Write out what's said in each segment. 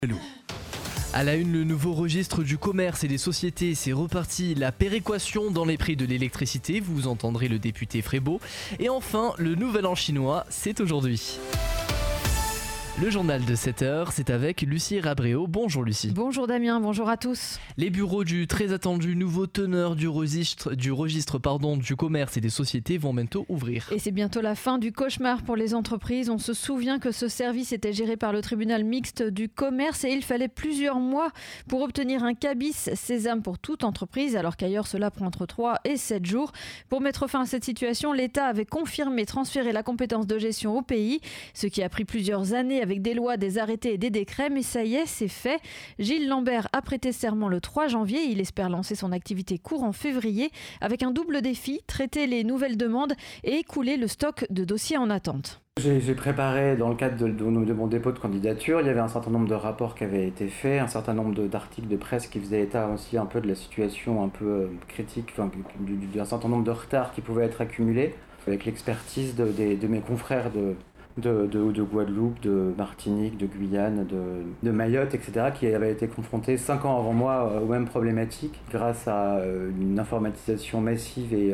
Hello. À la une, le nouveau registre du commerce et des sociétés, c'est reparti. La péréquation dans les prix de l'électricité, vous entendrez le député Frébault. Et enfin, le nouvel an chinois, c'est aujourd'hui. Le journal de 7h, c'est avec Lucie Rabréau. Bonjour Lucie. Bonjour Damien, bonjour à tous. Les bureaux du très attendu nouveau teneur du registre du commerce et des sociétés vont bientôt ouvrir. Et c'est bientôt la fin du cauchemar pour les entreprises. On se souvient que ce service était géré par le tribunal mixte du commerce et il fallait plusieurs mois pour obtenir un cabis sésame pour toute entreprise, alors qu'ailleurs cela prend entre 3 et 7 jours. Pour mettre fin à cette situation, l'État avait confirmé transférer la compétence de gestion au pays, ce qui a pris plusieurs années avec des lois, des arrêtés et des décrets, mais ça y est, c'est fait. Gilles Lambert a prêté serment le 3 janvier. Il espère lancer son activité courant février avec un double défi, traiter les nouvelles demandes et écouler le stock de dossiers en attente. J'ai préparé, dans le cadre de mon dépôt de candidature, il y avait un certain nombre de rapports qui avaient été faits, un certain nombre d'articles de presse qui faisaient état aussi un peu de la situation un peu critique, d'un certain nombre de retards qui pouvaient être accumulés, avec l'expertise de mes confrères de Guadeloupe, de Martinique, de Guyane, de Mayotte, etc., qui avaient été confrontés 5 ans avant moi aux mêmes problématiques, grâce à une informatisation massive et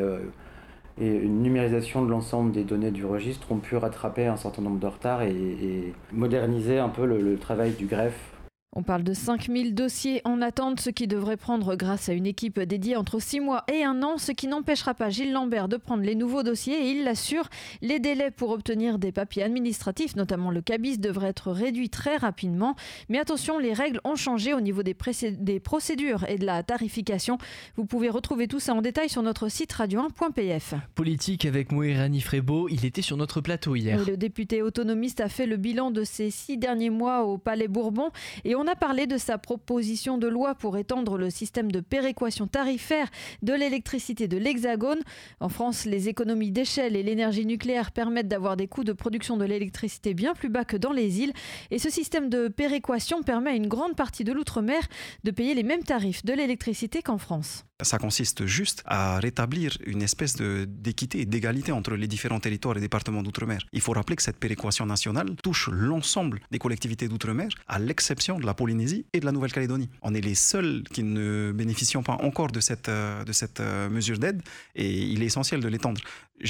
une numérisation de l'ensemble des données du registre, ont pu rattraper un certain nombre de retards et moderniser un peu le travail du greffe. On parle de 5000 dossiers en attente, ce qui devrait prendre grâce à une équipe dédiée entre 6 mois et 1 an, ce qui n'empêchera pas Gilles Lambert de prendre les nouveaux dossiers et il l'assure, les délais pour obtenir des papiers administratifs, notamment le cabis, devraient être réduits très rapidement. Mais attention, les règles ont changé au niveau des procédures et de la tarification. Vous pouvez retrouver tout ça en détail sur notre site radio1.pf. Politique avec Moirani Frébault, il était sur notre plateau hier. Et le député autonomiste a fait le bilan de ces 6 derniers mois au Palais Bourbon et on a parlé de sa proposition de loi pour étendre le système de péréquation tarifaire de l'électricité de l'Hexagone. En France, les économies d'échelle et l'énergie nucléaire permettent d'avoir des coûts de production de l'électricité bien plus bas que dans les îles. Et ce système de péréquation permet à une grande partie de l'outre-mer de payer les mêmes tarifs de l'électricité qu'en France. Ça consiste juste à rétablir une espèce d'équité et d'égalité entre les différents territoires et départements d'outre-mer. Il faut rappeler que cette péréquation nationale touche l'ensemble des collectivités d'outre-mer, à l'exception de la Polynésie et de la Nouvelle-Calédonie. On est les seuls qui ne bénéficient pas encore de cette mesure d'aide et il est essentiel de l'étendre.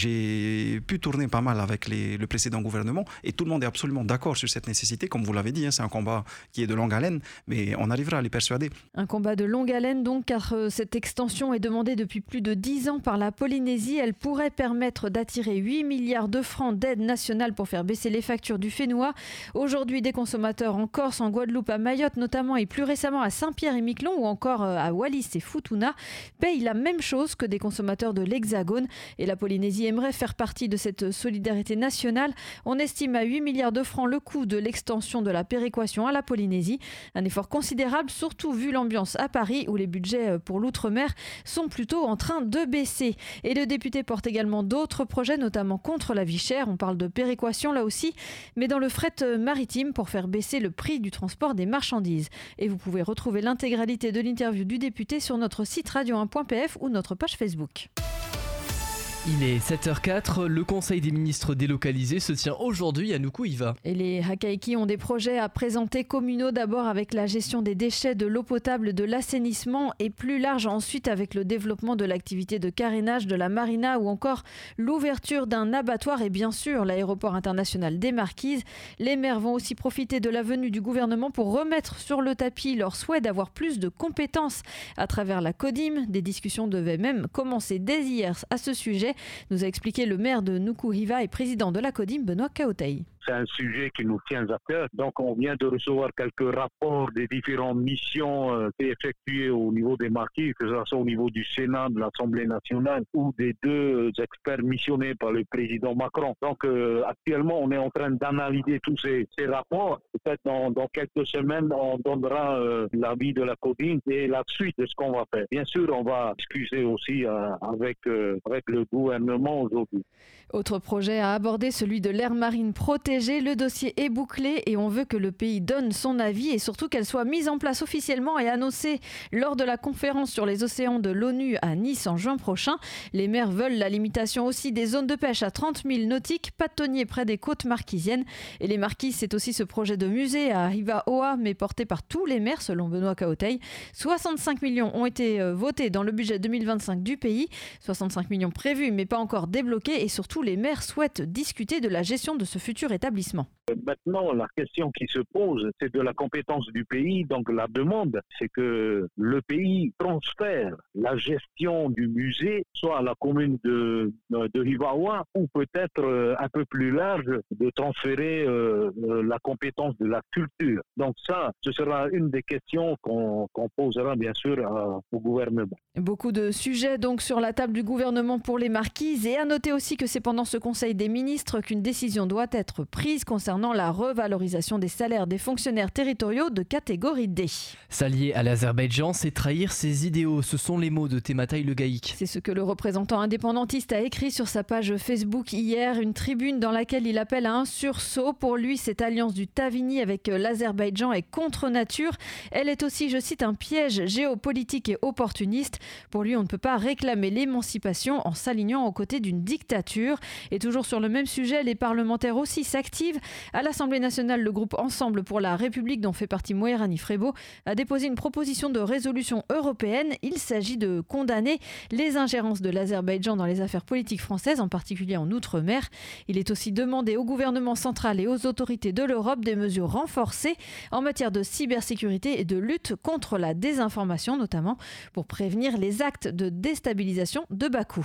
J'ai pu tourner pas mal avec le précédent gouvernement et tout le monde est absolument d'accord sur cette nécessité. Comme vous l'avez dit, c'est un combat qui est de longue haleine, mais on arrivera à les persuader. Un combat de longue haleine donc, car cette extension est demandée depuis plus de 10 ans par la Polynésie. Elle pourrait permettre d'attirer 8 milliards de francs d'aide nationale pour faire baisser les factures du Fénois. Aujourd'hui, des consommateurs en Corse, en Guadeloupe, à Mayotte notamment et plus récemment à Saint-Pierre-et-Miquelon ou encore à Wallis et Futuna payent la même chose que des consommateurs de l'Hexagone. Et la Polynésie aimerait faire partie de cette solidarité nationale. On estime à 8 milliards de francs le coût de l'extension de la péréquation à la Polynésie. Un effort considérable, surtout vu l'ambiance à Paris où les budgets pour l'outre-mer sont plutôt en train de baisser. Et le député porte également d'autres projets, notamment contre la vie chère. On parle de péréquation là aussi, mais dans le fret maritime pour faire baisser le prix du transport des marchandises. Et vous pouvez retrouver l'intégralité de l'interview du député sur notre site radio1.pf ou notre page Facebook. Il est 7h04, le Conseil des ministres délocalisé se tient aujourd'hui à Nuku'hiva. Et les Hakaiki ont des projets à présenter communaux, d'abord avec la gestion des déchets, de l'eau potable, de l'assainissement et plus large ensuite avec le développement de l'activité de carénage, de la marina ou encore l'ouverture d'un abattoir et bien sûr l'aéroport international des Marquises. Les maires vont aussi profiter de la venue du gouvernement pour remettre sur le tapis leur souhait d'avoir plus de compétences à travers la CODIM. Des discussions devaient même commencer dès hier à ce sujet, nous a expliqué le maire de Nuku'hiva et président de la CODIM, Benoît Kaotaï. C'est un sujet qui nous tient à cœur. Donc, on vient de recevoir quelques rapports des différentes missions effectuées au niveau des marquis, que ce soit au niveau du Sénat, de l'Assemblée nationale ou des 2 experts missionnés par le président Macron. Donc, actuellement, on est en train d'analyser tous ces rapports. Peut-être dans quelques semaines, on donnera l'avis de la CODIM et la suite de ce qu'on va faire. Bien sûr, on va discuter aussi avec le gouvernement aujourd'hui. Autre projet à aborder, celui de l'aire marine protégée siégé, le dossier est bouclé et on veut que le pays donne son avis et surtout qu'elle soit mise en place officiellement et annoncée lors de la conférence sur les océans de l'ONU à Nice en juin prochain. Les maires veulent la limitation aussi des zones de pêche à 30 000 nautiques, pas de thoniers près des côtes marquisiennes. Et les Marquises, c'est aussi ce projet de musée à Hiva-Oa, mais porté par tous les maires selon Benoît Kaotei. 65 millions ont été votés dans le budget 2025 du pays, 65 millions prévus mais pas encore débloqués et surtout les maires souhaitent discuter de la gestion de ce futur établissement. Maintenant, la question qui se pose, c'est de la compétence du pays. Donc la demande, c'est que le pays transfère la gestion du musée soit à la commune de Hiva-Oa ou peut-être un peu plus large de transférer la compétence de la culture. Donc ça, ce sera une des questions qu'on posera bien sûr au gouvernement. Beaucoup de sujets donc sur la table du gouvernement pour les Marquises et à noter aussi que c'est pendant ce Conseil des ministres qu'une décision doit être prise concernant la revalorisation des salaires des fonctionnaires territoriaux de catégorie D. S'allier à l'Azerbaïdjan, c'est trahir ses idéaux. Ce sont les mots de Temataï Le Gaïk. C'est ce que le représentant indépendantiste a écrit sur sa page Facebook hier, une tribune dans laquelle il appelle à un sursaut. Pour lui, cette alliance du Tavini avec l'Azerbaïdjan est contre nature. Elle est aussi, je cite, un piège géopolitique et opportuniste. Pour lui, on ne peut pas réclamer l'émancipation en s'alignant aux côtés d'une dictature. Et toujours sur le même sujet, les parlementaires aussi s'activent. À l'Assemblée nationale, le groupe Ensemble pour la République, dont fait partie Moirani Frébo, a déposé une proposition de résolution européenne. Il s'agit de condamner les ingérences de l'Azerbaïdjan dans les affaires politiques françaises, en particulier en Outre-mer. Il est aussi demandé au gouvernement central et aux autorités de l'Europe des mesures renforcées en matière de cybersécurité et de lutte contre la désinformation, notamment pour prévenir les actes de déstabilisation de Bakou.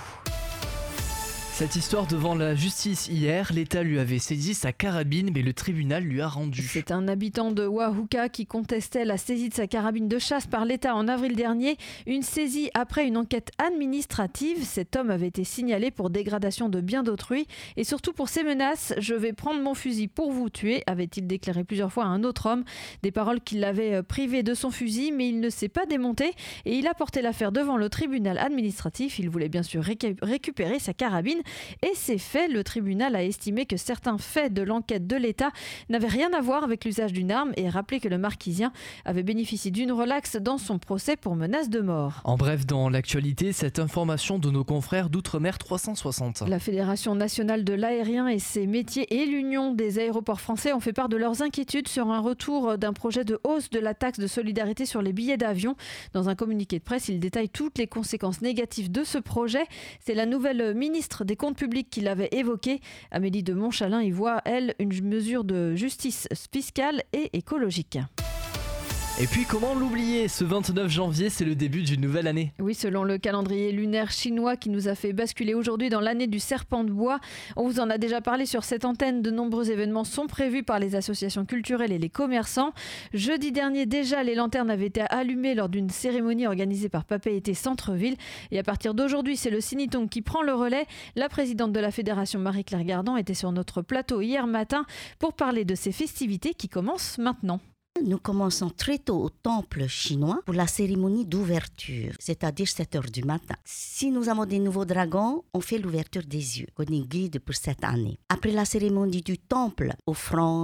Cette histoire devant la justice hier, l'État lui avait saisi sa carabine mais le tribunal lui a rendu. C'est un habitant de Wahuka qui contestait la saisie de sa carabine de chasse par l'État en avril dernier. Une saisie après une enquête administrative. Cet homme avait été signalé pour dégradation de biens d'autrui et surtout pour ses menaces. « Je vais prendre mon fusil pour vous tuer », avait-il déclaré plusieurs fois à un autre homme. Des paroles qui l'avaient privé de son fusil, mais il ne s'est pas démonté et il a porté l'affaire devant le tribunal administratif. Il voulait bien sûr récupérer sa carabine. Et c'est fait, le tribunal a estimé que certains faits de l'enquête de l'État n'avaient rien à voir avec l'usage d'une arme et rappelé que le Marquisien avait bénéficié d'une relaxe dans son procès pour menace de mort. En bref, dans l'actualité, cette information de nos confrères d'Outre-mer 360. La Fédération nationale de l'aérien et ses métiers et l'Union des aéroports français ont fait part de leurs inquiétudes sur un retour d'un projet de hausse de la taxe de solidarité sur les billets d'avion. Dans un communiqué de presse, ils détaillent toutes les conséquences négatives de ce projet. C'est la nouvelle ministre des Comptes publics qui l'avait évoqué. Amélie de Montchalin y voit, elle, une mesure de justice fiscale et écologique. Et puis comment l'oublier, ce 29 janvier, c'est le début d'une nouvelle année. Oui, selon le calendrier lunaire chinois qui nous a fait basculer aujourd'hui dans l'année du serpent de bois. On vous en a déjà parlé sur cette antenne, de nombreux événements sont prévus par les associations culturelles et les commerçants. Jeudi dernier déjà, les lanternes avaient été allumées lors d'une cérémonie organisée par Papeete Centre-Ville. Et à partir d'aujourd'hui, c'est le Sinitong qui prend le relais. La présidente de la fédération, Marie-Claire Gardan, était sur notre plateau hier matin pour parler de ces festivités qui commencent maintenant. Nous commençons très tôt au temple chinois pour la cérémonie d'ouverture, c'est-à-dire 7h du matin. Si nous avons des nouveaux dragons, on fait l'ouverture des yeux, qu'on est guide pour cette année. Après la cérémonie du temple, offrande,